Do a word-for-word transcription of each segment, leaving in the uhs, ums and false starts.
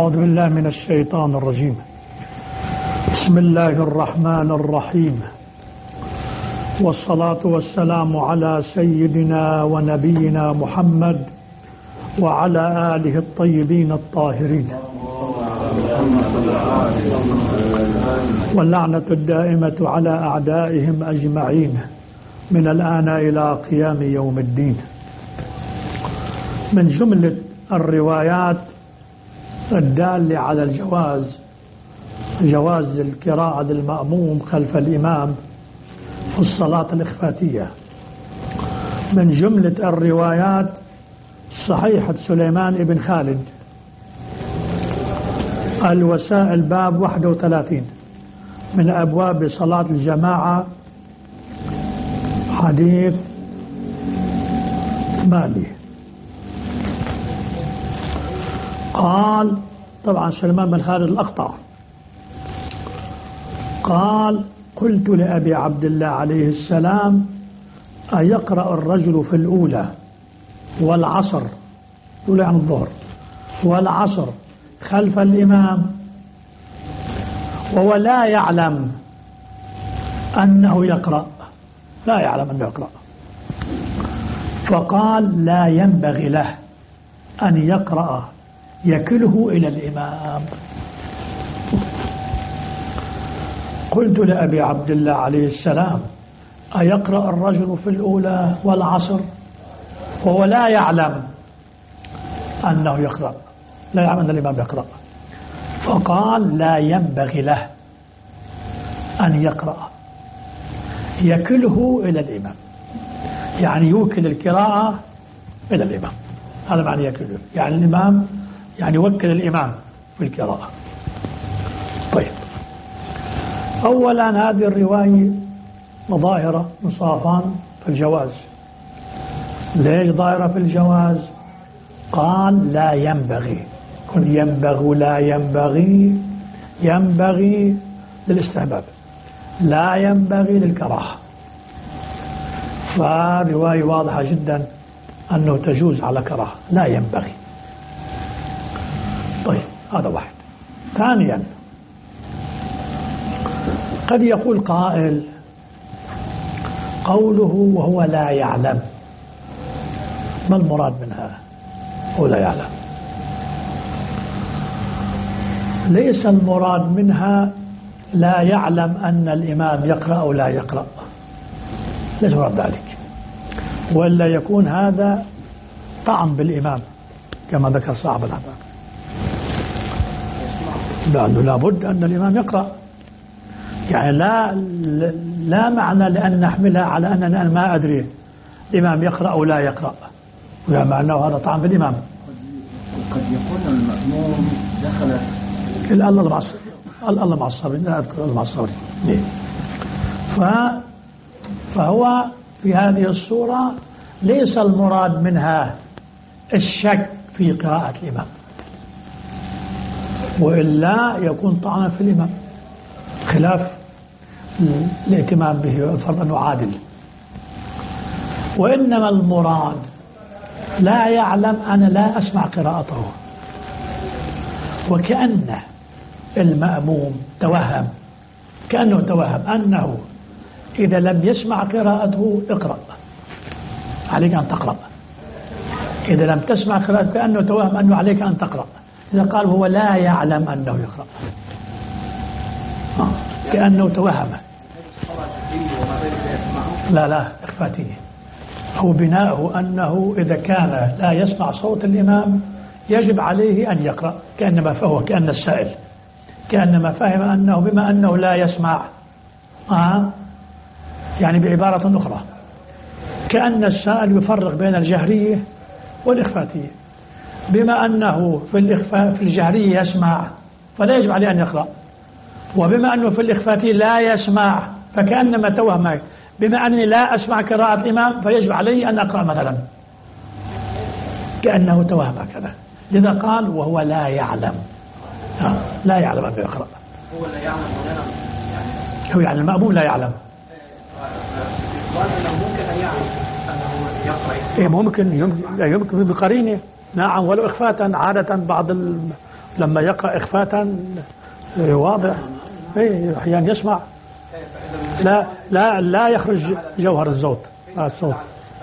أعوذ بالله من الشيطان الرجيم. بسم الله الرحمن الرحيم، والصلاة والسلام على سيدنا ونبينا محمد وعلى آله الطيبين الطاهرين، واللعنة الدائمة على أعدائهم أجمعين من الآن إلى قيام يوم الدين. من جملة الروايات الدالة على الجواز جواز القراءة للمأموم خلف الإمام في الصلاة الإخفاتية، من جملة الروايات صحيحة سليمان بن خالد الوسائل باب واحد وثلاثين من أبواب صلاة الجماعة حديث مالي. قال طبعا سليمان بن خالد الأقطع قال: قلت لأبي عبد الله عليه السلام: أيقرأ الرجل في الأولى والعصر، الأولى عن الظهر، والعصر خلف الإمام وهو لا يعلم أنه يقرأ، لا يعلم أنه يقرأ؟ فقال: لا ينبغي له أن يقرأ، يكله إلى الإمام. قلت لأبي عبد الله عليه السلام: أيقرأ الرجل في الأولى والعصر وهو لا يعلم أنه يقرأ، لا يعلم أن الإمام يقرأ؟ فقال: لا ينبغي له أن يقرأ، يكله إلى الإمام، يعني يوكل القراءة إلى الإمام. هذا معنى يكله، يعني الإمام يعني يوكل الإمام في القراءة. طيب، أولا هذه الرواية ظاهرة من صافان في الجواز. ليش ظاهرة في الجواز؟ قال: لا ينبغي، كن ينبغي لا ينبغي، ينبغي للاستحباب، لا ينبغي للكراهة. فرواية واضحة جدا أنه تجوز على كراهة، لا ينبغي. طيب، هذا واحد. ثانيا، قد يقول قائل: قوله وهو لا يعلم، ما المراد منها؟ هو لا يعلم. ليس المراد منها لا يعلم أن الإمام يقرأ أو لا يقرأ، ليس مراد ذلك، ولا يكون هذا طعن بالإمام كما ذكر صاحب الأحباب، لأنه لابد أن الإمام يقرأ. يعني لا لا معنى لأن نحملها على أننا ما أدري الإمام يقرأ أو لا يقرأ، ولا معناه هذا طعن بالإمام. قد يكون المأموم دخل الله مع الله مع الصابرين، لا أذكر الله مع الصابرين. فهو في هذه الصورة ليس المراد منها الشك في قراءة الإمام، وإلا يكون طعنا في الإمام، خلاف الاهتمام به والفرض أنه عادل. وإنما المراد لا يعلم، أنا لا أسمع قراءته، وكأن المأموم توهم، كأنه توهم أنه إذا لم يسمع قراءته اقرأ، عليك أن تقرأ. إذا لم تسمع قراءته كأنه توهم أنه عليك أن تقرأ. إذا قال هو لا يعلم أنه يقرأ، كأنه توهم. لا لا إخفاتية، هو بناؤه أنه إذا كان لا يسمع صوت الإمام يجب عليه أن يقرأ، كأنما فهو كأن السائل كأنما فهم أنه بما أنه لا يسمع، آه يعني بعبارة أخرى كأن السائل يفرق بين الجهرية والإخفاتية، بما أنه في الإخفاء في الجهرية يسمع فلا يجب عليه أن يقرأ، وبما أنه في الإخفاتية لا يسمع فكأنما توهم بما أنني لا أسمع قراءة الإمام فيجب علي أن أقرأ مثلا، كأنه توهم كذا. لذا قال وهو لا يعلم، لا يعلم أنه يقرأ. هو لا يعلم يعني هو يعني المأموم لا يعلم. ممكن أن يعلم أنه يقرأ. إيه ممكن، يمكن بقرينه، نعم، ولو إخفاء. عادة بعض لما يقرأ إخفاء واضح أحيانا يسمع لا لا لا يخرج جوهر الصوت الصوت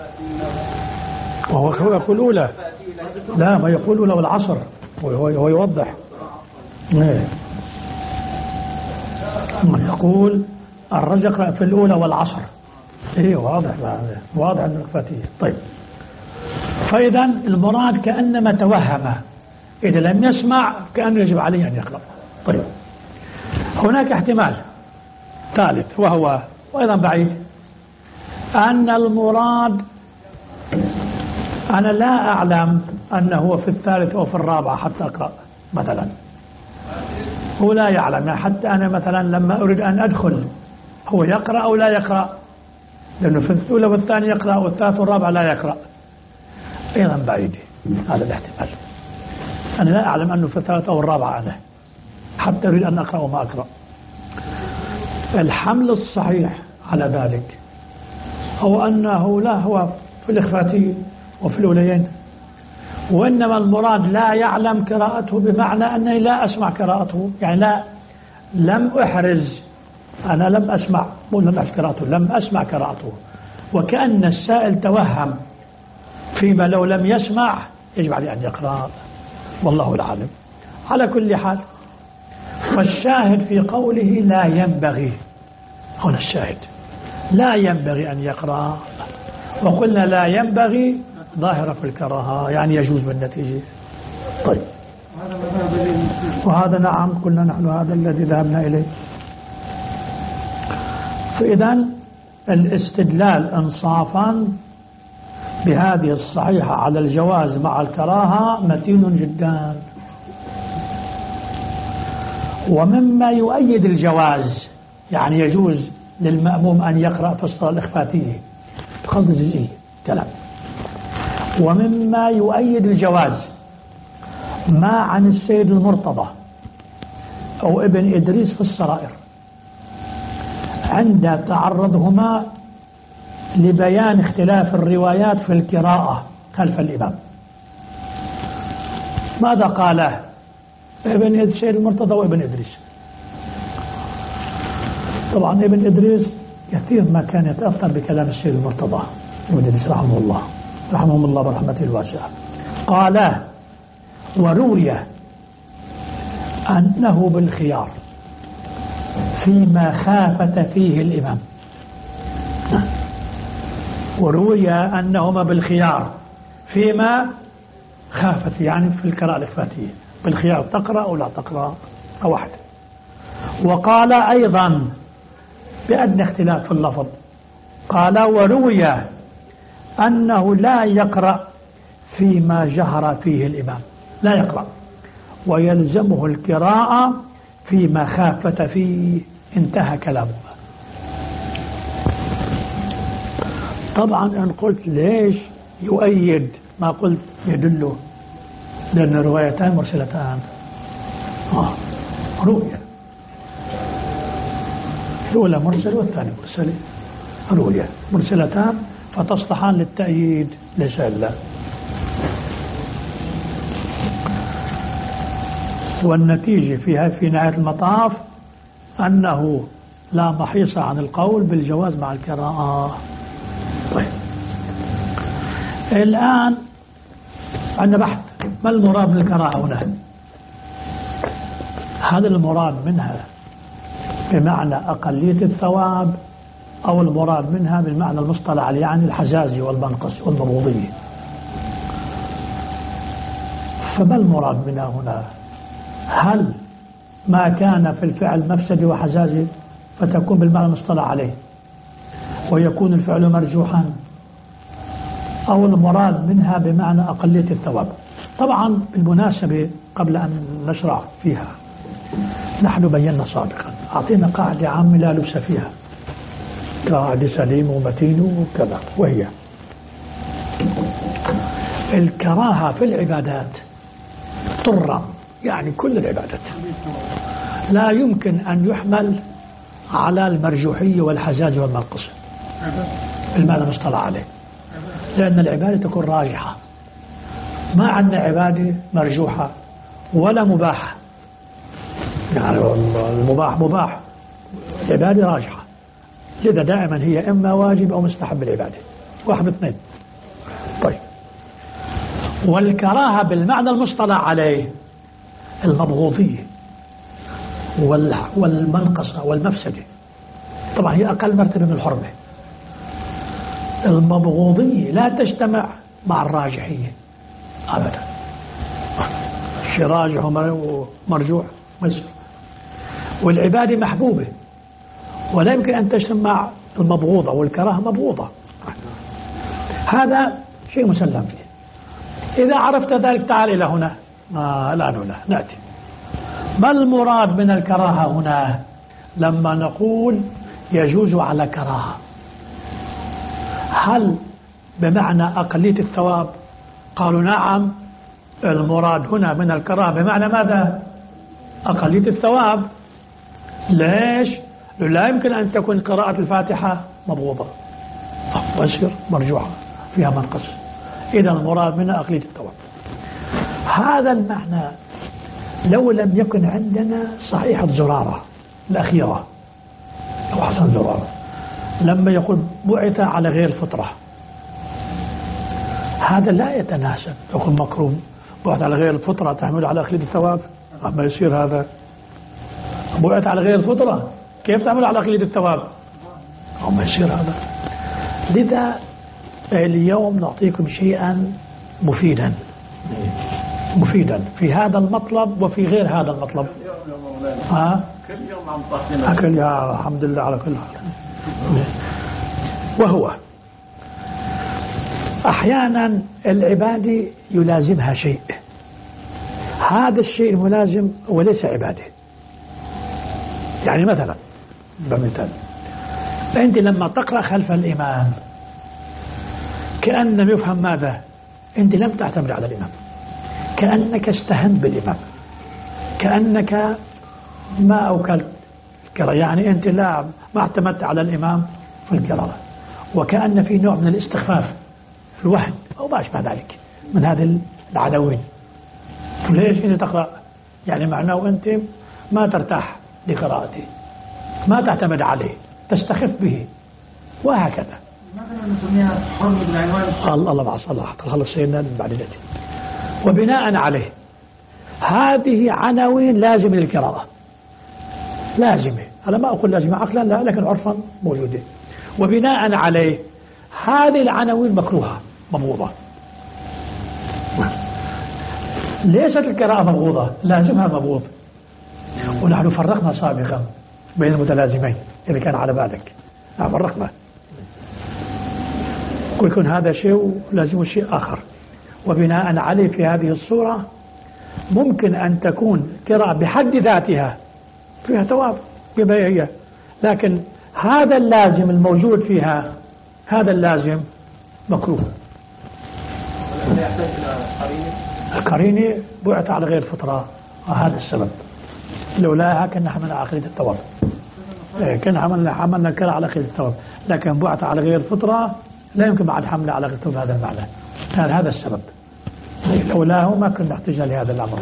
وهو يقول أولى لا ما يقول أولى والعصر وهو يوضح يقول الرجل يقرأ في الأولى والعصر إيه واضح واضح من الإخفاتية. طيب فإذا المراد كأنما توهم إذا لم يسمع كأنه يجب عليه أن يقرأ. طيب هناك احتمال ثالث وهو وأيضا بعيد أن المراد أنا لا أعلم أنه في الثالث أو في الرابعة حتى أقرأ مثلا هو لا يعلم حتى أنا مثلا لما أريد أن أدخل هو يقرأ أو لا يقرأ لأنه في الأولى والثانية يقرأ والثالث والرابعة لا يقرأ أيضا بعيد هذا الاحتمال أنا لا أعلم أنه في الثالث أو الرابعة أنا حتى أريد أن أقرأ وما أقرأ. الحمل الصحيح على ذلك هو أنه لا هو في الإخفاتي وفي الأوليين وإنما المراد لا يعلم قراءته بمعنى أنني لا أسمع قراءته يعني لا لم أحرز أنا لم أسمع مو لم أسمع قراءته لم أسمع قراءته وكأن السائل توهم فيما لو لم يسمع يجب عليه أن يقرأ والله العالم. على كل حال فالشاهد في قوله لا ينبغي هنا الشاهد لا ينبغي أن يقرأ وقلنا لا ينبغي ظاهرة في الكراهة يعني يجوز بالنتيجة. طيب وهذا نعم قلنا نحن هذا الذي ذهبنا إليه. فإذا الاستدلال انصافا بهذه الصحيحة على الجواز مع الكراهة متين جدا. ومما يؤيد الجواز يعني يجوز للمأموم أن يقرأ في الصلاة الإخفاتية بقصد الجزئية كلام. ومما يؤيد الجواز ما عن السيد المرتضى أو ابن إدريس في السرائر عند تعرضهما لبيان اختلاف الروايات في القراءة خلف الإمام. ماذا قاله ابن السيد المرتضى وابن إدريس؟ طبعا ابن إدريس كثير ما كان يتأثر بكلام السيد المرتضى ابن إدريس رحمه الله رحمهم الله برحمته الواسعة. قال وروي أنه بالخيار فيما خافت فيه الإمام وروي أنهما بالخيار فيما خافت يعني في القراءة الإخفاتية بالخيار تقرأ أو لا تقرأ أو واحد. وقال أيضا بأدنى اختلاف في اللفظ قال وروي أنه لا يقرأ فيما جهر فيه الإمام لا يقرأ ويلزمه القراءة فيما خافت فيه انتهى كلامه. طبعا أن قلت ليش يؤيد ما قلت يدله لأن الروايتان مرسلتان آه. رؤية الأولى مرسل والثانية مرسلة رؤية مرسلتان فتصلحان للتأييد ليس إلا. والنتيجة فيها في نهاية المطاف أنه لا محيص عن القول بالجواز مع القراءة. طيب الآن عندنا بحث ما المراد من القراءة هنا؟ هل المراد منها بمعنى أقلية الثواب أو المراد منها بالمعنى المصطلح عليه يعني الحجازي والمنقص والمروضية؟ فما المراد منها هنا؟ هل ما كان في الفعل مفسد وحجازي فتكون بالمعنى المصطلح عليه ويكون الفعل مرجوحا أو المراد منها بمعنى أقلية الثواب؟ طبعا بالمناسبة قبل أن نشرع فيها نحن بينا سابقا أعطينا قاعدة عامة لا لبس فيها قاعدة سليم ومتين وكذا وهي الكراهة في العبادات طرا يعني كل العبادات لا يمكن أن يحمل على المرجوحية والحجاج والمنقص المعنى المصطلح عليه لأن العبادة تكون راجحة ما عندنا عبادة مرجوحة ولا مباح، يعني المباح مباح، العبادة راجحة، لذا دائما هي إما واجب أو مستحب العبادة، واحد من اثنين. طيب، والكراهة بالمعنى المصطلح عليه المبغوضية والمنقصة والمفسدة، طبعا هي أقل مرتبة من الحرمة. المبغوضية لا تجتمع مع الراجحية أبدا، شيء راجح ومرجوح ما يصير. والعبادة محبوبة ولا يمكن أن تجتمع المبغوضة، والكراهة مبغوضة، هذا شيء مسلم فيه. إذا عرفت ذلك تعال إلى هنا. آه الآن هنا نأتي ما المراد من الكراهة هنا لما نقول يجوز على كراهة؟ هل بمعنى أقلية الثواب؟ قالوا نعم، المراد هنا من الكراهة بمعنى ماذا؟ أقلية الثواب. ليش؟ لا يمكن أن تكون قراءة الفاتحة مبغوضة ويصير مرجوحة فيها منقص، إذا المراد منها أقلية الثواب. هذا المعنى لو لم يكن عندنا صحيحة زرارة الأخيرة أو حسن زرارة لما يقول بعث على غير الفطرة، هذا لا يتناسب. يقول مكروه بعث على غير الفطرة تحمل على أقلية الثواب، ما يصير هذا. بعث على غير الفطرة كيف تعمل على أقلية الثواب؟ ما يصير هذا. لذا اليوم نعطيكم شيئا مفيدا مفيدا في هذا المطلب وفي غير هذا المطلب. ها؟ كل يوم عم تعطينا. كل يا الحمد لله على كل حال. وهو أحيانا العبادة يلازمها شيء، هذا الشيء الملازم وليس عبادة. يعني مثلا بمثال، أنت لما تقرأ خلف الإمام كأن يفهم ماذا؟ أنت لم تعتمد على الإمام، كأنك استهنت بالإمام، كأنك ما أوكلت القراءة، يعني أنت لا ما اعتمدت على الإمام في القراءة، وكأن في نوع من الاستخفاف في الوهن أو ما أشبه ذلك من هذه العناوين. ليش أنت تقرأ؟ يعني معناه أنت ما ترتاح لقراءته، ما تعتمد عليه، تستخف به، وهكذا. مثلا نسميها حرمة بالعنوان. الله الله مع صلاح خلص سيدنا بعد ذلك. وبناء عليه هذه عناوين لازمة للقراءة، لازمة، أنا ما أقول لازمة عقلا لا، لكن عرفا موجودة. وبناء عليه هذه العناوين مكروهة مبغوضة. ليست القراءة مبغوضة، لازمها مبغوض. ونحن فرقنا سابقا بين المتلازمين إذا كان على بالك، فرقنا ويكون هذا شيء ولازم شيء آخر. وبناء عليه في هذه الصورة ممكن أن تكون قراءة بحد ذاتها فيها ثواب بما هي، لكن هذا اللازم الموجود فيها، هذا اللازم مكروه. ولا يحتاج إلى قرينة؟ القرينة بعث على غير الفطرة، وهذا السبب. لولاها كنا حملنا على عقيدة الثواب، كنا حملنا حملنا القراءة على عقيدة الثواب، لكن بعث على غير الفطرة لا يمكن بعد حمله على غير هذا المعنى. كان هذا السبب، لولاه ما كنا احتجنا لهذا الأمر.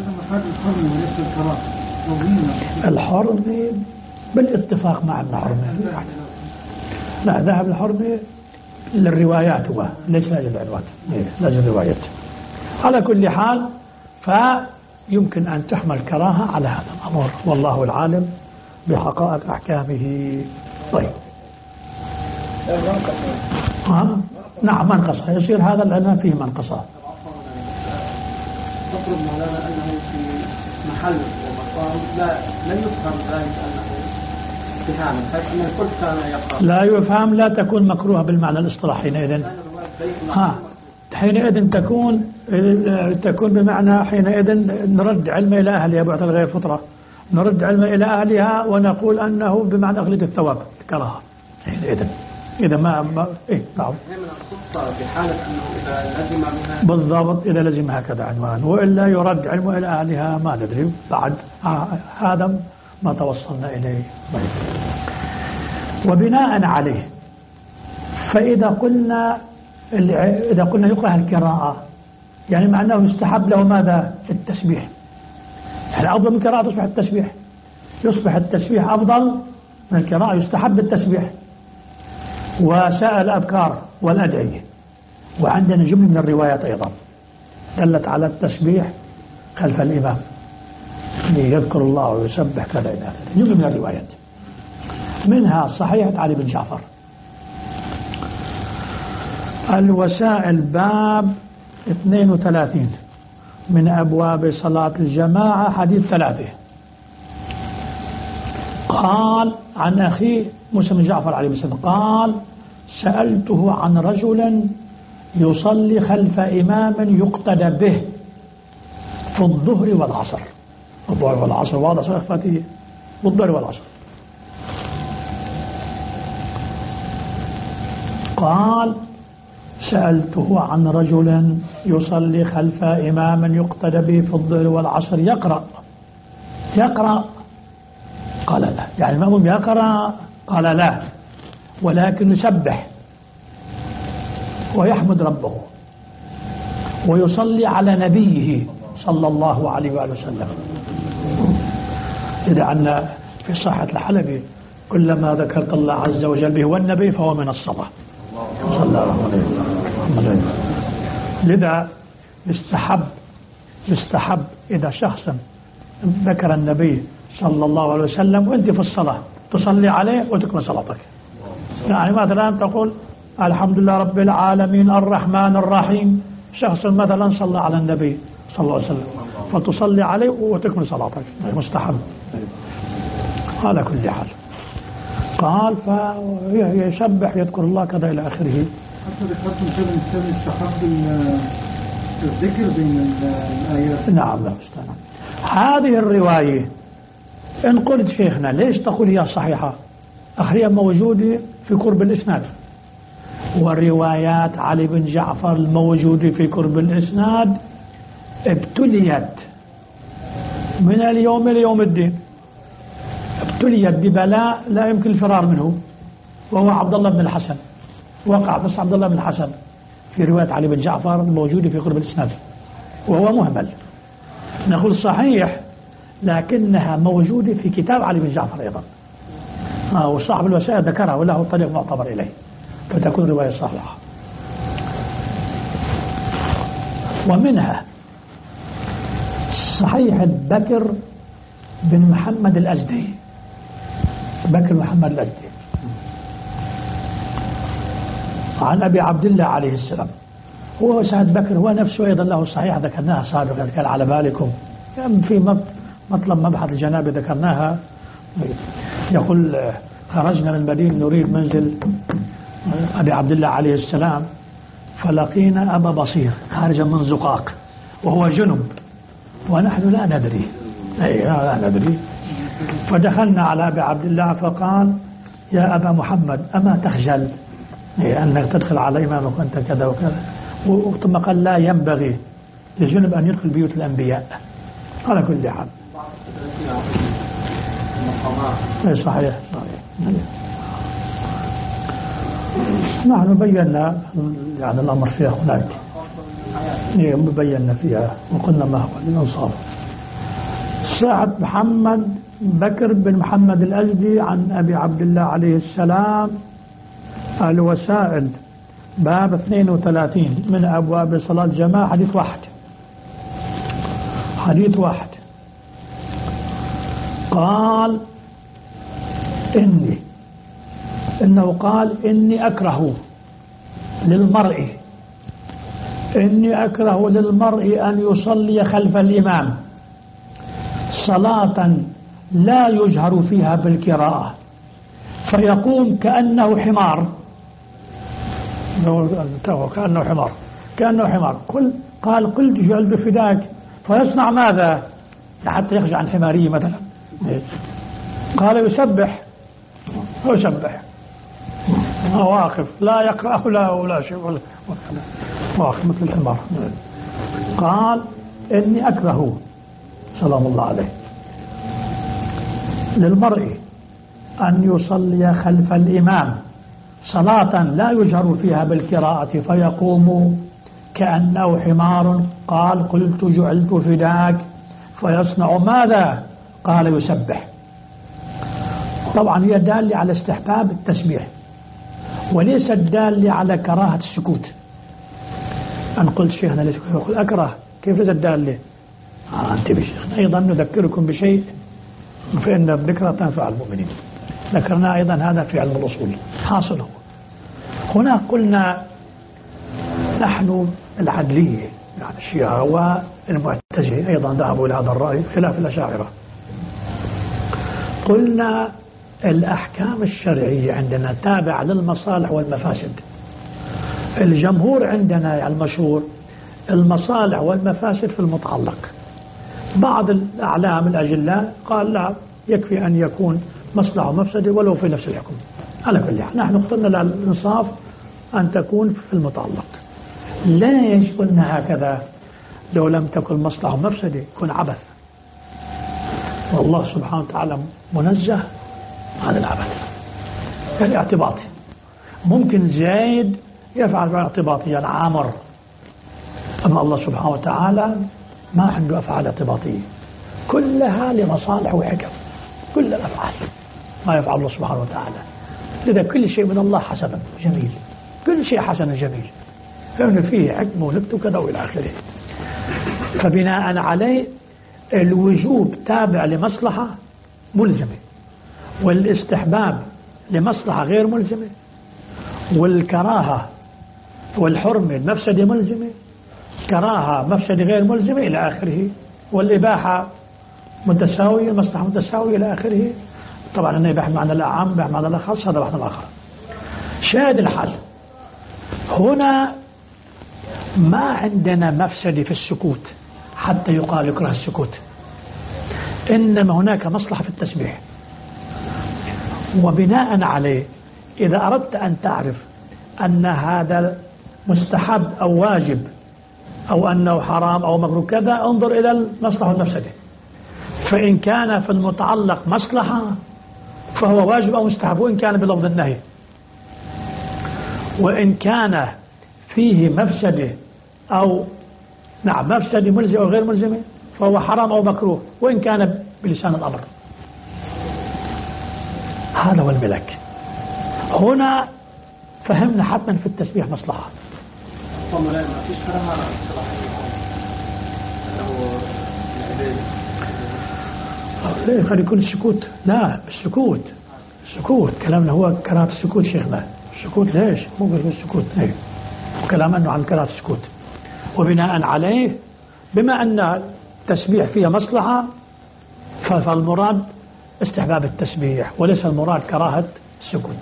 الحرمة بالاتفاق مع الحرمة، لا ذهب الحرمة للروايات هو ليس لاجل العنوان، لاجل الروايات. على كل حال فيمكن أن تحمل كراهة على هذا الأمر، والله العالم بحقائق أحكامه. طيب آه. نعم منقصة، يصير هذا العنوان فيه منقصة. تفرض مولانا أنه في محل ومقام لا لا يفهم ذلك أنه اتهاما، حيث أن الكل كان يقرأ. لا يفهم، لا تكون مكروهة بالمعنى الاصطلاحي حينئذ. ها حينئذ تكون تكون بمعنى حينئذ نرد علم إلى أهلها بعد غير فطرة، نرد علم إلى أهلها ونقول أنه بمعنى أغلية الثواب كراهة حينئذ. إذا ما, ما إيه نعم في حالة أنه إذا لزم منها بالضبط، إذا لزم هكذا عنوان، وإلا يرد علمه إلى أهلها ما ندري بعد. هذا ما توصلنا إليه. وبناء عليه فإذا قلنا إذا قلنا يكره القراءة، يعني معناه يستحب له ماذا؟ التسبيح. يعني أفضل من القراءة تصبح التسبيح، يصبح التسبيح أفضل من القراءة، يستحب التسبيح وسائر الأذكار والأدعية. وعندنا جملة من الروايات أيضا دلت على التسبيح خلف الإمام، يذكر الله ويسبح كذا إلى آخره، جملة من الروايات، منها صحيحة علي بن جعفر. الوسائل باب اثنين وثلاثين من أبواب صلاة الجماعة، حديث ثلاثة. قال عن أخيه موسى بن جعفر عليه السلام قال: سألته عن رجل يصلي خلف إمام يقتدى به في الظهر والعصر. الظهر والعصر واضح صلاة فاتية، والظهر والعصر. قال: سألته عن رجل يصلي خلف إمام يقتدى به في الظهر والعصر يقرأ يقرأ قال لا، يعني المأموم يقرأ؟ قال لا، ولكن يسبح ويحمد ربه ويصلي على نبيه صلى الله عليه وآله وسلم. إذا عنا في صحة الحلبي: كلما ذكرت الله عز وجل به والنبي فهو من الصلاة صلى الله عليه وسلم. لذا يستحب يستحب إذا شخص ذكر النبي صلى الله عليه وسلم وأنت في الصلاة تصلي عليه وتكمل صلاتك. يعني مثلا تقول: الحمد لله رب العالمين الرحمن الرحيم، شخص مثلا صلى على النبي صلى الله عليه وسلم فتصلي عليه وتكمل صلاتك، مستحب على كل حال. قال: فيسبح يذكر الله كذا إلى آخره. حتى ذكرتم شيء من يستحب الذكر بين الآيات. نعم لا مستنى. هذه الرواية إن قلت شيخنا ليش تقول هي صحيحة؟ أخرية موجودة في قرب الإسناد، وروايات علي بن جعفر الموجودة في قرب الإسناد ابتليت من اليوم إلى يوم الدين، ابتليت ببلاء لا يمكن الفرار منه، وهو عبد الله بن الحسن. وقع بس عبد الله بن الحسن في رواية علي بن جعفر الموجودة في قرب الإسناد، وهو مهمل. نقول صحيح لكنها موجودة في كتاب علي بن جعفر أيضا، آه وصاحب الوسائل ذكرها وله طريق معتبر إليه، فتكون رواية صحيحة. ومنها صحيح بكر بن محمد الأزدي، بكر محمد الأزدي عن أبي عبد الله عليه السلام. هو سعد بكر هو نفسه أيضا له صحيح ذكرناها سابقا، كان على بالكم في مطلب مبحث الجنابة ذكرناها. يقول: خرجنا من المدينة نريد منزل أبي عبد الله عليه السلام، فلقينا أبا بصير خارجا من زقاق وهو جنب ونحن لا ندري، أي لا ندري. فدخلنا على أبي عبد الله فقال: يا أبا محمد أما تخجل أنك تدخل على إمامك وأنت كذا وكذا؟ ثم قال: لا ينبغي للجنب أن يدخل بيوت الأنبياء على كل حال. صحيح صحيح. نحن بينا يعني الأمر فيها هناك، بينا فيها وقلنا ما هو الإنصاف. سعد محمد بكر بن محمد الأزدي عن أبي عبد الله عليه السلام. الوسائل باب اثنين وثلاثين من أبواب صلاة الجماعة، حديث واحد حديث واحد. قال: إني إنه قال: إني أكره للمرء إني أكره للمرء أن يصلي خلف الإمام صلاة لا يجهر فيها بالقراءة فيقوم كأنه حمار كأنه حمار كأنه حمار قل قال: قلت جعل بفداك، فيصنع ماذا حتى يخرج عن حمارية مثلا؟ قال: يسبح يسبح واقف لا يقرأ لا ولا شيء واقف مثل الحمار. قال: إني أكره سلام الله عليه للمرء أن يصلي خلف الإمام صلاة لا يجهر فيها بالقراءة فيقوم كأنه حمار. قال: قلت جعلت فداك، فيصنع ماذا؟ قال يسبح. طبعا هي دالة على استحباب التسبيح وليست دالة على كراهة السكوت. أنا قلت شيخنا ليس يقول أكره، كيف ليست دالة؟ آه انتبه شيخنا. أيضا نذكركم بشيء، فإن الذكرى تنفع المؤمنين، ذكرنا أيضا هذا في علم الأصول. حاصل هو هنا قلنا نحن العدلية يعني الشيعة والمعتزلة أيضا ذهبوا إلى هذا الرأي خلاف الأشاعرة. قلنا الأحكام الشرعية عندنا تابعة للمصالح والمفاسد. الجمهور عندنا المشهور المصالح والمفاسد في المتعلق. بعض الأعلام الأجلاء قال لا، يكفي أن يكون مصلحة ومفسدة ولو في نفس الحكم. على كل حال نحن اخترنا الإنصاف أن تكون في المتعلق. ليش قلنا هكذا؟ لو لم تكن مصلحة ومفسدة يكون عبث، والله سبحانه وتعالى منزه عن العبث. يعني اعتباطي ممكن زايد يفعل اعتباطيا عامر، أما الله سبحانه وتعالى ما عنده أفعال اعتباطية، كلها لمصالح وحكم. كل الأفعال ما يفعل الله سبحانه وتعالى. لذا كل شيء من الله حسن جميل، كل شيء حسن جميل، لأنه فيه حكم ونكت وكذا وإلى آخره. فبناء عليه الوجوب تابع لمصلحة ملزمة، والاستحباب لمصلحة غير ملزمة، والكراهة والحرمة المفسدة ملزمة، كراهة مفسدة غير ملزمة إلى آخره، والإباحة متساوية، مصلحة متساوية إلى آخره. طبعا الإباحة بمعنى الأعم بمعنى الأخص، هذا بحث آخر. شاهد الحال هنا ما عندنا مفسدة في السكوت حتى يقال يكره السكوت، إنما هناك مصلحة في التسبيح. وبناء عليه إذا أردت أن تعرف أن هذا مستحب أو واجب أو أنه حرام أو مكروه كذا، انظر إلى المصلحة والمفسدة. فإن كان في المتعلق مصلحة فهو واجب أو مستحب، وإن كان بلفظ النهي. وإن كان فيه مفسدة أو نعم مفسدة ملزمة أو غير ملزمة فهو حرام أو مكروه، وإن كان بلسان الأمر. هذا هو الملك. هنا فهمنا حتما في التسبيح مصلحة. ليه قد يكون السكوت؟ لا، السكوت السكوت كلامنا هو كراهة السكوت شيخنا. السكوت ليش؟ مو بس السكوت ليه؟ كلام أنه عن كراهة السكوت. وبناء عليه بما أن التسبيح فيها مصلحة فالمراد استحباب التسبيح وليس المراد كراهة السكوت.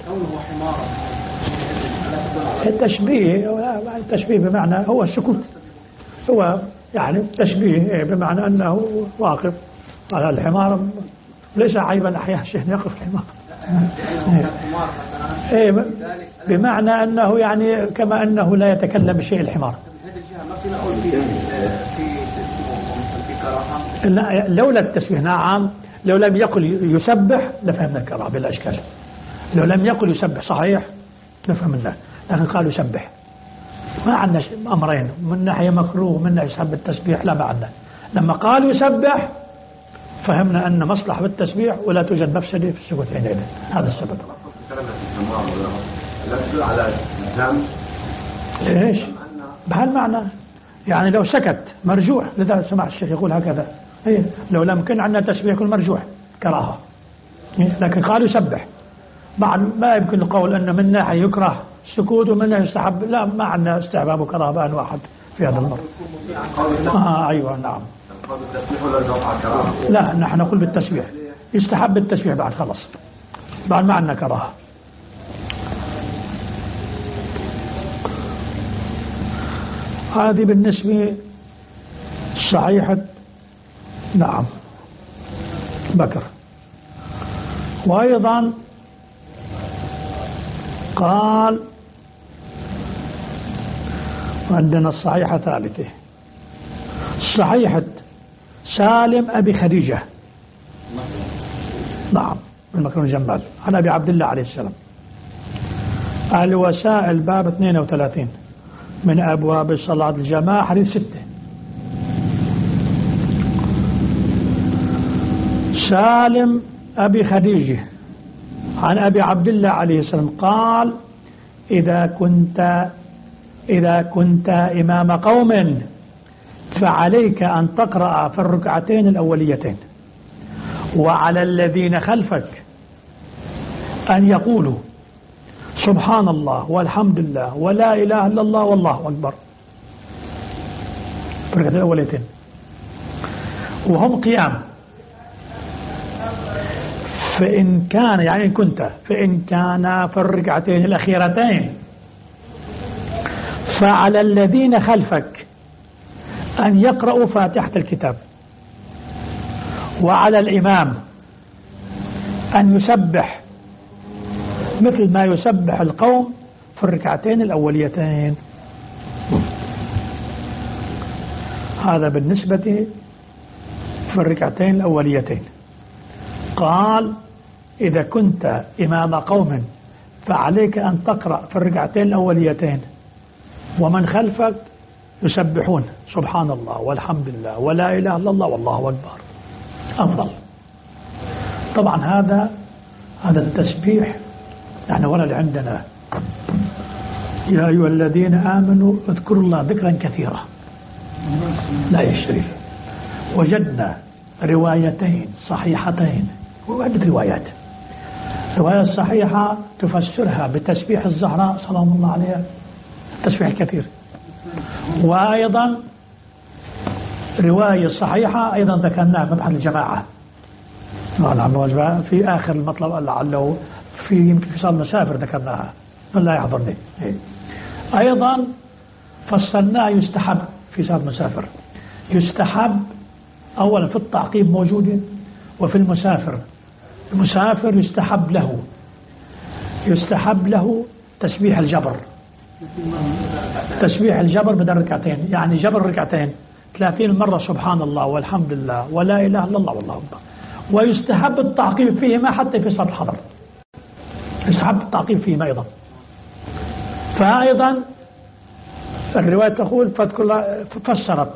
التشبيه التشبيه بمعنى هو السكوت، هو يعني التشبيه بمعنى أنه واقف على الحمار، ليس عيبا أحيانا شيء يقف الحمار. إيه بمعنى أنه يعني كما أنه لا يتكلم بشيء الحمار. لا لولا التسبيح نعم، لو لم يقل يسبح لفهمنا الكراهة بلا إشكال. لو لم يقل يسبح صحيح لفهمنا، لكن قال يسبح. ما عندنا أمرين، من ناحية مكروه ومن ناحية يسبح التسبيح، لا ما عندنا. لما قال يسبح فهمنا أن مصلحة بالتسبيح ولا توجد مفسدة في السكوت حينئذ. هذا السبب. ليش؟ بهالمعنى يعني لو سكت مرجوح، لذا سمع الشيخ يقول هكذا. إيه لو لم يكن عندنا تسبيح يكون مرجوح كراهة، إيه؟ لكن قال يسبح. بعد ما يمكن القول أن من ناحية يكره السكوت ومن ناحية يستحب، لا ما عندنا استحباب وكراهة بأن واحد في هذا الأمر. آه أيوة نعم. لا نحن نقول بالتسبيح، يستحب التسبيح بعد خلاص، بعد ما عندنا كراهة. هذه بالنسبة صحيحة نعم بكر. وأيضا قال عندنا الصحيحة ثالثة، صحيحة سالم أبي خديجة نعم المكرون جمال عن أبي عبد الله عليه السلام. الوسائل باب اثنين وثلاثين من أبواب صلاة الجماعة حديث ستة. سالم أبي خديجة عن أبي عبد الله عليه السلام قال إذا كنت إذا كنت إمام قوم فعليك أن تقرأ في الركعتين الأوليتين، وعلى الذين خلفك أن يقولوا سبحان الله والحمد لله ولا إله إلا الله والله أكبر في الركعتين الأوليتين وهم قيام. فإن كان يعني كنت فإن كان في الركعتين الأخيرتين فعلى الذين خلفك أن يقرأوا فاتحة الكتاب، وعلى الإمام أن يسبح مثل ما يسبح القوم في الركعتين الأوليتين. هذا بالنسبة في الركعتين الأوليتين. قال إذا كنت إمام قوم فعليك أن تقرأ في الركعتين الأوليتين ومن خلفك يسبحون سبحان الله والحمد لله ولا إله إلا الله والله أكبر أفضل. طبعا هذا هذا التسبيح نحن ولا اللي عندنا يا أيها الذين آمنوا اذكروا الله ذكرا كثيرا لا الشريف. وجدنا روايتين صحيحتين وعدة روايات. الرواية الصحيحة تفسرها بتسبيح الزهراء سلام الله عليها التسبيح الكثير، وأيضا رواية صحيحة أيضا ذكرناها مبحث الجماعة في آخر المطلب لعله في يمكن في صال مسافر ذكرناها لا يحضرني. أيضا فصلناه يستحب في صال مسافر يستحب أولا في التعقيب موجود وفي المسافر. المسافر يستحب له يستحب له تسبيح الجبر تسبيح الجبر بدل ركعتين، يعني جبر ركعتين ثلاثين مرة سبحان الله والحمد لله ولا إله إلا الله والله أكبر. ويستحب التعقيب فيهما حتى في صلاة الحضر يستحب التعقيب فيهما أيضا. فأيضا الرواية تقول فاذكر الله فسرت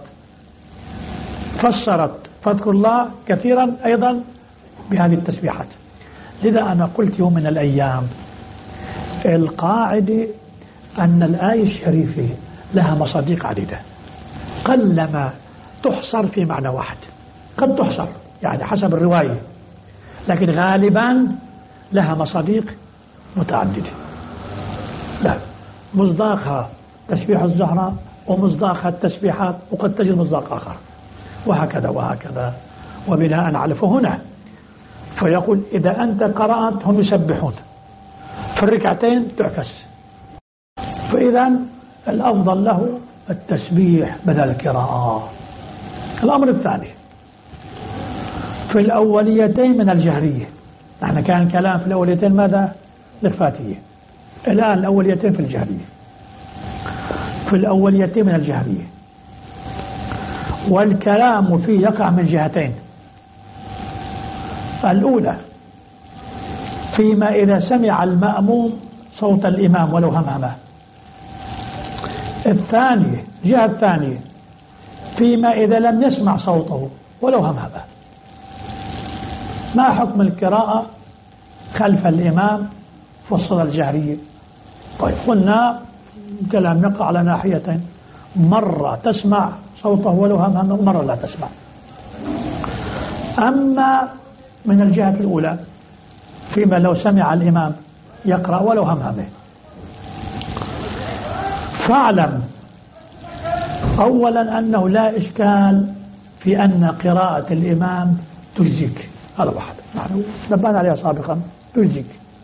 فسرت فاذكر الله كثيرا أيضا بهذه التسبيحات. لذا أنا قلت يوم من الأيام القاعدة أن الآية الشريفة لها مصادق عديدة قلما تحصر في معنى واحد، قد تحصر يعني حسب الرواية، لكن غالبا لها مصادق متعددة. لا مصداقها تسبيح الزهراء ومصداقها التسبيحات وقد تجد مصداق آخر وهكذا وهكذا. وبناء على فهنا فيقول إذا أنت قرأت هم يسبحون في الركعتين تعكس، فإذا الأفضل له التسبيح بدل القراءة. الأمر الثاني في الأوليتين من الجهرية. نحن كان كلام في الأوليتين ماذا؟ للفاتية. الآن الأوليتين في الجهرية في الأوليتين من الجهرية. والكلام فيه يقع من جهتين. الأولى فيما إذا سمع المأموم صوت الإمام ولو همهمه. الثانية جهة الثانية فيما إذا لم يسمع صوته ولو همهمه. ما حكم القراءة خلف الإمام في الصلاة الجهرية؟ طيب قلنا كلام نقع على ناحيتين، مرة تسمع صوته ولو همهمه ومرة لا تسمع. أما من الجهة الأولى فيما لو سمع الإمام يقرأ ولو همهمه فاعلم أولا أنه لا إشكال في أن قراءة الإمام تجزيك. هذا واحد نحن نبهنا عليها سابقا تجزيك.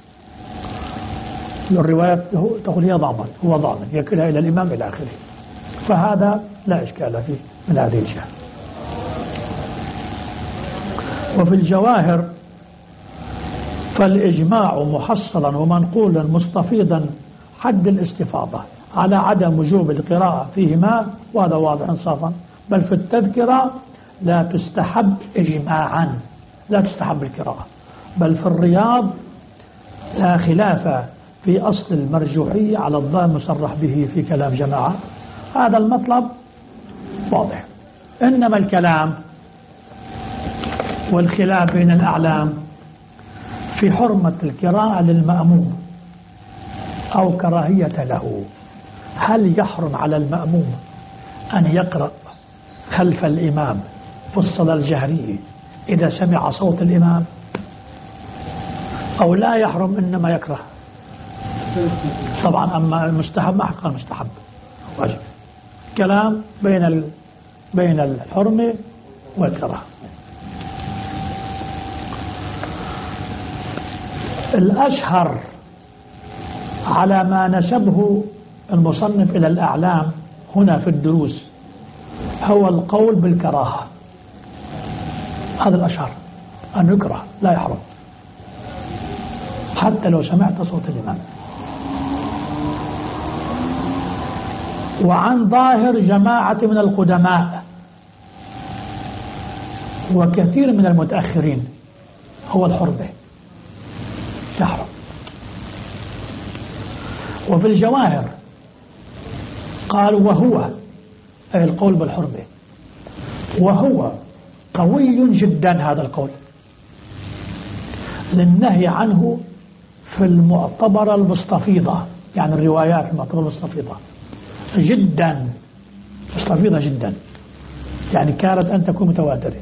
الرواية تقول هي ضامن هو ضامن يكلها إلى الإمام إلى آخره، فهذا لا إشكال فيه من هذه الجهة. وفي الجواهر فالإجماع محصلا ومنقولا مستفيضا حد الاستفاضة على عدم وجوب القراءة فيهما، وهذا واضح انصافا. بل في التذكرة لا تستحب إجماعا لا تستحب القراءة. بل في الرياض لا خلاف في أصل المرجوحية على الظاهر مصرح به في كلام جماعة. هذا المطلب واضح. إنما الكلام والخلاف بين الأعلام في حرمة القراءة للمأموم أو كراهية له. هل يحرم على المأموم أن يقرأ خلف الإمام في الصلاة الجهرية إذا سمع صوت الإمام، أو لا يحرم إنما يكره؟ طبعا أما المستحب ما حق المستحب واجب. كلام بين ال... بين الحرمة والكراهة. الأشهر على ما نسبه المصنف إلى الأعلام هنا في الدروس هو القول بالكراهة. هذا الأشهر أن يكره لا يحرم حتى لو سمعت صوت الإمام. وعن ظاهر جماعة من القدماء وكثير من المتأخرين هو الحرمة يحرم. وفي الجواهر قال وهو أي القول بالحرمة، وهو قوي جدا هذا القول للنهي عنه في المعتبرة المستفيضة، يعني الروايات المعتبرة المستفيضة جدا، مستفيضة جدا، يعني كانت أن تكون متواترة،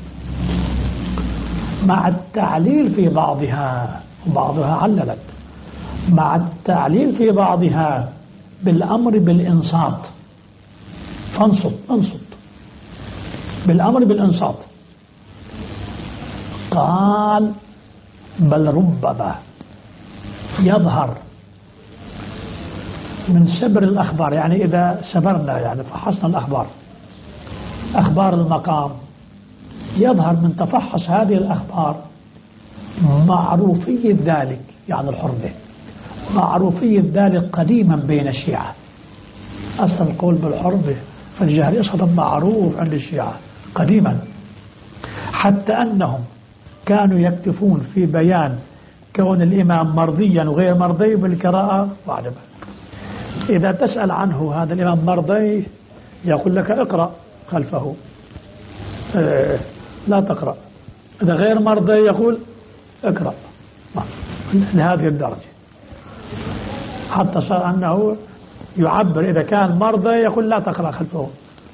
مع التعليل في بعضها، وبعضها عللت مع التعليل في بعضها بالأمر بالإنصات، فانصت انصت بالأمر بالإنصات. قال بل ربما يظهر من سبر الأخبار، يعني إذا سبرنا يعني فحصنا الأخبار أخبار المقام، يظهر من تفحص هذه الأخبار معروفية ذلك، يعني الحرمة معروفية ذلك قديما بين الشيعة. أصل القول بالحرمة في الجاهلية أصلا معروف عند الشيعة قديما، حتى أنهم كانوا يكتفون في بيان كون الإمام مرضيا وغير مرضي بالقراءة وعدم. إذا تسأل عنه هذا الإمام مرضي يقول لك اقرأ خلفه اه لا تقرأ، إذا غير مرضي يقول اقرأ، لهذه الدرجة. حتى صار أنه يعبر إذا كان مرضى يقول لا تقرأ خلفه.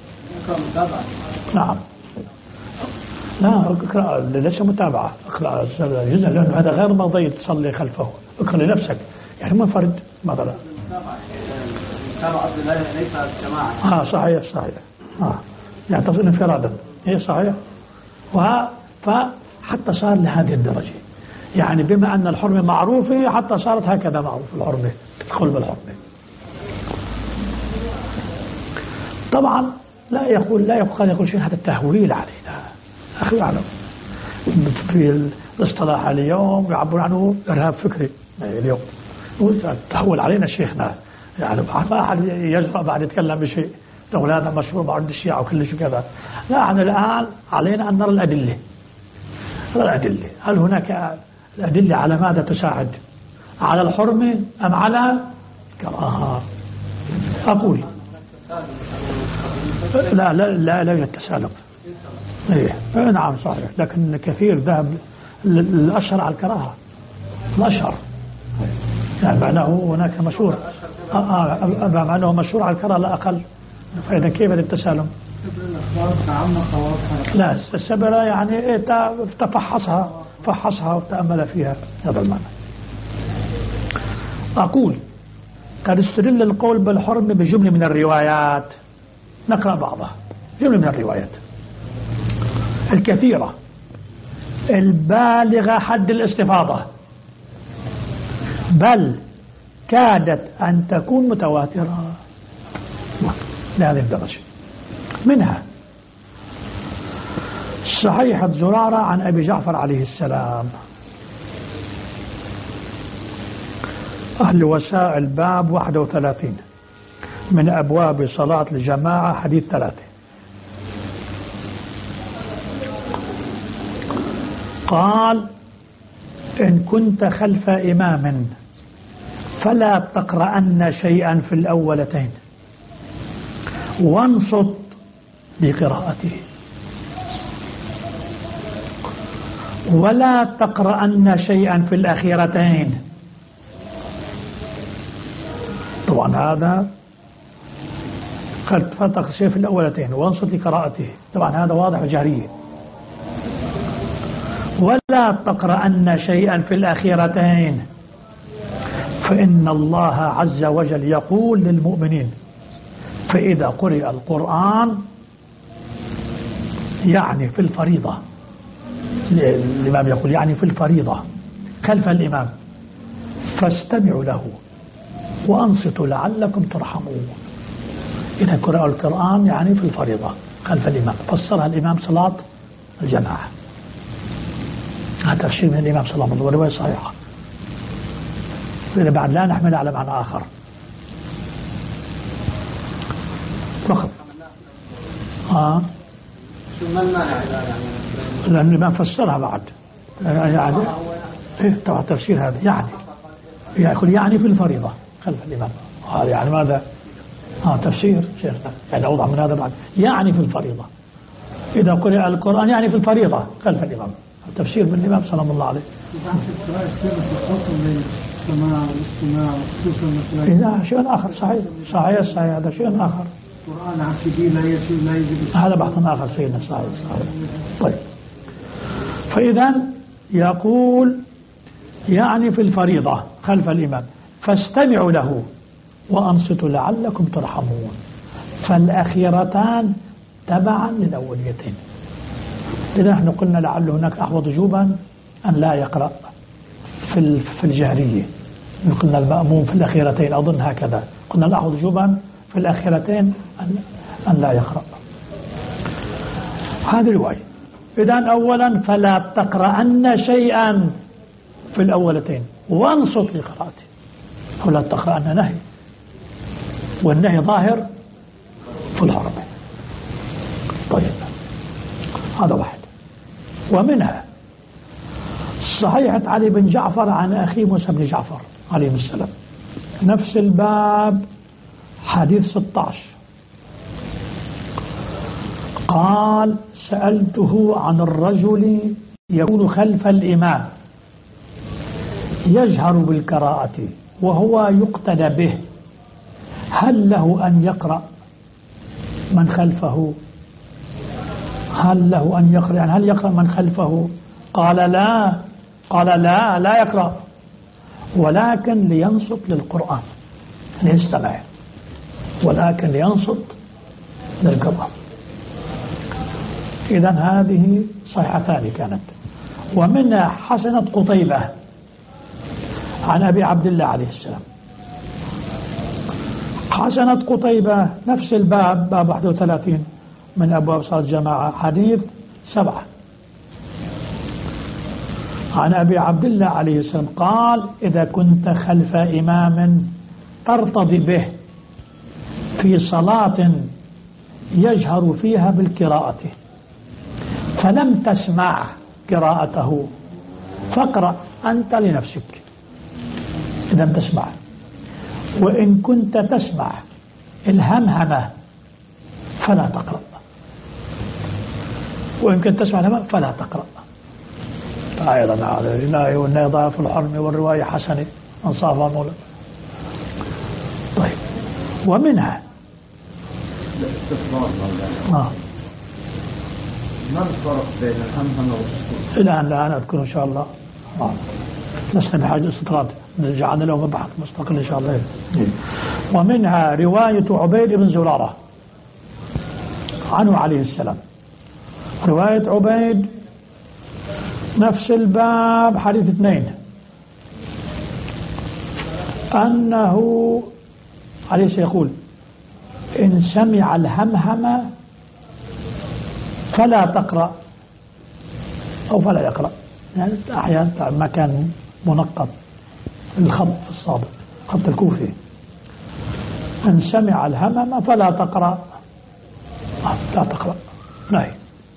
نعم لا اقرأ ليس متابعة، اقرأ جزء لأنه هذا غير مرضي تصلي خلفه، اقرأ لنفسك يعني منفرد مثلا. ليس جماعة. اه صحيح صحيح اه يعني تصل انفرادا هي صحيح. وها فحتى صار لهذه الدرجة، يعني بما أن الحرمة معروفة حتى صارت هكذا معروف الحرمة، القول بالحرمة. طبعا لا يقول لا يقول يقول شيء هذا التهويل علينا أخي أعلم. في الاصطلاح اليوم يعبر عنه إرهاب فكري اليوم، تهول علينا شيخنا، يعني ما أحد يجرأ بعد يتكلم بشيء تقول هذا مشروع بعد الشيعة وكل شيء كذا. لا، عن الآن علينا أن نرى الأدلة. نرى الأدلة، هل هناك الأدلة على ماذا تساعد؟ على الحرمة أم على كراهة؟ أقول لا لا لا لا التسالم. إيه نعم صحيح، لكن كثير ذهب الأشهر على الكراهة، الأشهر يعني معناه هناك مشهور آه معناه مشهور على الكراهة لا أقل. فإذا كيف التسالم؟ لا السبلة يعني إيه تفحصها فحصها وتأمل فيها، هذا المعنى. أقول قد استدل القول بالحرم بجملة من الروايات، نقرأ بعضها. جملة من الروايات الكثيرة البالغة حد الاستفاضة، بل كادت أن تكون متواترة لهذه الدرجة. منها صحيحة زرارة عن أبي جعفر عليه السلام، أهل وسائل باب واحد وثلاثين من أبواب صلاة الجماعة حديث ثلاثة. قال إن كنت خلف إمام فلا تقرأن شيئا في الأولتين وانصت بقراءته. ولا تقرأن شيئا في الأخيرتين. طبعا هذا فتق شيء في الأولتين وانصت لقراءته، طبعا هذا واضح وجهري. ولا تقرأن شيئا في الأخيرتين فإن الله عز وجل يقول للمؤمنين فإذا قرئ القرآن يعني في الفريضة، الإمام يقول يعني في الفريضة خلف الإمام، فاستمعوا له وأنصتوا لعلكم ترحمون. إذا قرأ القرآن يعني في الفريضة خلف الإمام، فسرها الإمام صلاة الجماعة. هذا تفسير من الإمام صلى الله عليه وسلم ورواية صحيحة، إذا بعد لا نحمل على معنى آخر فقط. آه. لأن الإمام فسرها بعد يعني إيه طبعا تفسير هذا يعني يقول يعني في الفريضة خلف الإمام، هذا يعني ماذا؟ آه تفسير شيخنا يعني أوضح من هذا بعد، يعني في الفريضة إذا قرأ القرآن يعني في الفريضة خلف الإمام، تفسير من الإمام صلى الله عليه وسلم. إذا شيء آخر صحيح صحيح صحيح هذا شيء آخر، القرآن عقيدي لا يجوز لا يجوز، هذا بحث آخر سيدنا صحيح صحيح. طيب فإذا يقول يعني في الفريضة خلف الإمام، فاستمعوا له وأنصتوا لعلكم ترحمون. فالأخيرتان تبعا للأوليتين. إذا نحن قلنا لعل هناك أحوط وجوبا أن لا يقرأ في في الجهرية، قلنا المأموم في الأخيرتين أظن هكذا، قلنا الأحوط وجوبا في الأخيرتين أن, أن لا يقرأ. هذه رواية. إذا أولا فلا تقرأن شيئا في الأولتين وانصت لقراءته، ولا تقرأن نهي، والنهي ظاهر في الحرم. طيب هذا واحد. ومنها صحيحة علي بن جعفر عن أخي موسى بن جعفر عليه السلام، نفس الباب حديث ستة عشر، قال سألته عن الرجل يكون خلف الإمام يجهر بالقراءة وهو يقتدى به، هل له أن يقرأ من خلفه؟ هل له أن يقرأ يعني هل يقرأ من خلفه؟ قال لا، قال لا لا يقرأ، ولكن لينصت للقرآن ليستمع، ولكن لينصت للقرآن. إذن هذه صحيحتان كانت. ومنها حسنة قطيبة عن أبي عبد الله عليه السلام. حسنة قطيبة نفس الباب باب واحد وثلاثين من أبواب صلاة الجماعة حديث سبعة، عن أبي عبد الله عليه السلام قال إذا كنت خلف إمام ترتضي به في صلاة يجهر فيها بالقراءة فلم تسمع قراءته فاقرأ أنت لنفسك إذا لم تسمع، وإن كنت تسمع الهمهمة فلا تقرأ، وإن كنت تسمع الهمهمة فلا تقرأ. أيضا على الإناء والنهي ضعف الحرم والرواية حسنة أنصافها مولا. طيب ومنها آه. ما الفرق بين الهمهمة والسكوت؟ الآن لا أنا أذكر إن شاء الله آه. لسنا بحاجة استطراد، نجعلنا له مبحث مستقل إن شاء الله. ومنها رواية عبيد بن زرارة عنه عليه السلام، رواية عبيد نفس الباب حديث اثنين، أنه عليه سيقول إن سمع الهمهمة فلا تقرأ أو فلا يقرأ، يعني أحيانا مكان منقط الخط الصابت خط الكوفي، إن سمع الهمهمة فلا تقرأ لا تقرأ نهي.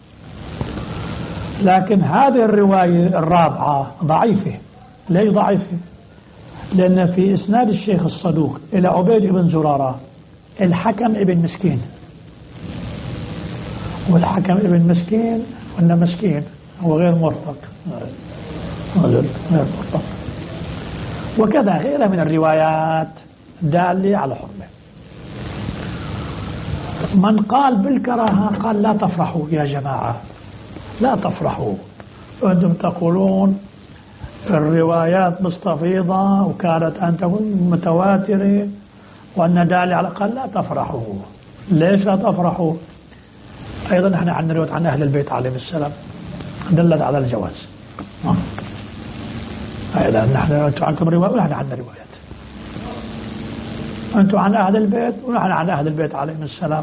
لكن هذه الرواية الرابعة ضعيفة. ليه ضعيفة؟ لأن في إسناد الشيخ الصدوق إلى عبيد بن زرارة الحكم ابن مسكين، والحكم ابن مسكين ولا مسكين هو غير مرفق، غير مرفق. وكذا غيرها من الروايات دالة على حرمة. من قال بالكراهة قال لا تفرحوا يا جماعة، لا تفرحوا، فأنتم تقولون الروايات مستفيضة وكانت أن تكون متواترة وأن دالة على، قال لا تفرحوا. ليش لا تفرحوا؟ أيضا نحن عندنا روايات عن أهل البيت عليهم السلام دلت على الجواز. أيضا نحن أنتم عنكم روايات ونحن عندنا روايات، أنتم عن أهل البيت ونحن عن أهل البيت عليهم السلام.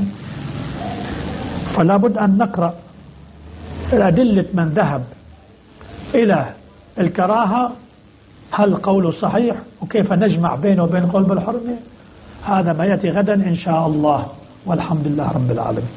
فلا بد أن نقرأ الأدلة من ذهب إلى الكراهة، هل قوله صحيح وكيف نجمع بينه وبين قول بالحرمة. هذا ما يأتي غدا إن شاء الله، والحمد لله رب العالمين.